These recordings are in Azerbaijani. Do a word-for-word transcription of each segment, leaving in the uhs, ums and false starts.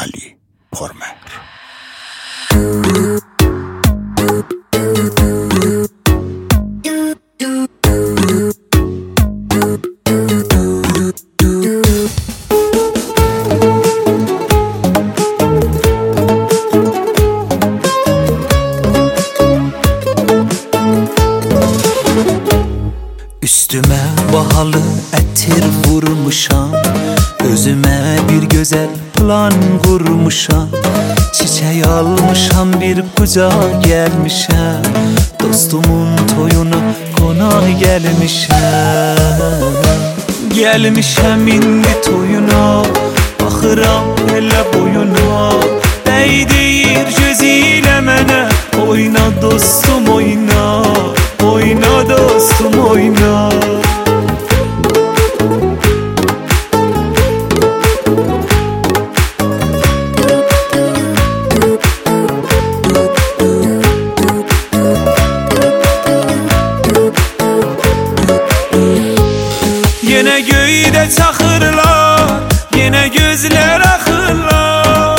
Ali Pormer. Üstüme bahalı ətir vurmuşam, özümə bir gözəl plan qurmuşam. Çiçək almışam, bir qucağa gəlmişəm, dostumun toyuna qonaq gəlmişəm. Gəlmişəm indi toyuna, baxıram elə boyuna, dəydiyir gözü ilə mənə. Oyna dostum oyna, oyna dostum oyna. Yenə göydə çaxırlar, yenə gözlər axırlar.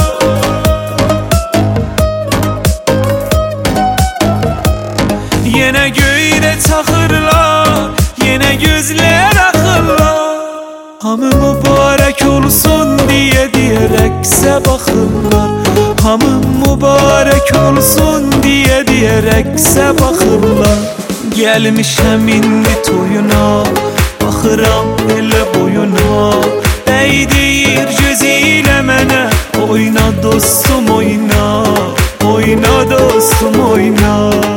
Yenə göydə çaxırlar, yenə gözlər axırlar. Hamı mübarək olsun deyə deyə rəqsə baxırlar. Hamı mübarək olsun deyə deyə rəqsə baxırlar. Gəlmişəm indi toyuna, baxıram elə boyuna, dəydiyir gözü ilə mənə. Oyna dostum oyna, oyna dostum oyna.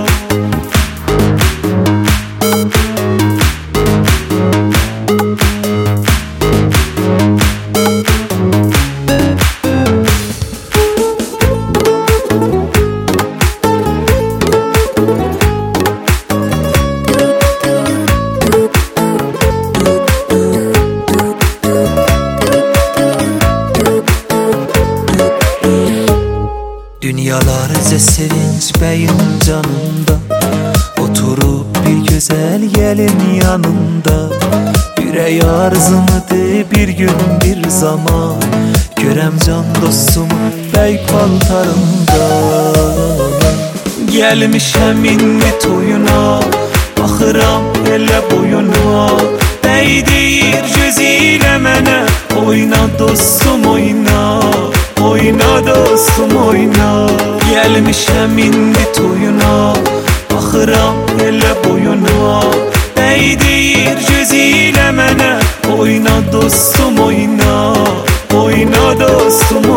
Dünyalarca sevinç bəyin canında, oturub bir gözəl gəlin yanında. Ürək arzımıdır bir gün bir zaman, görəm can dostumu bəy paltarında. Gəlmişəm indi toyuna, baxıram elə boyuna, dəydiyir gözü ilə mənə. Oyna dostum oyna, oyna dostum oyna. Gəlmişəm indi toyuna, baxıram elə boyuna, dəydiyir gözü ilə mənə. Oyna dostum oyna, oyna dostum oyna.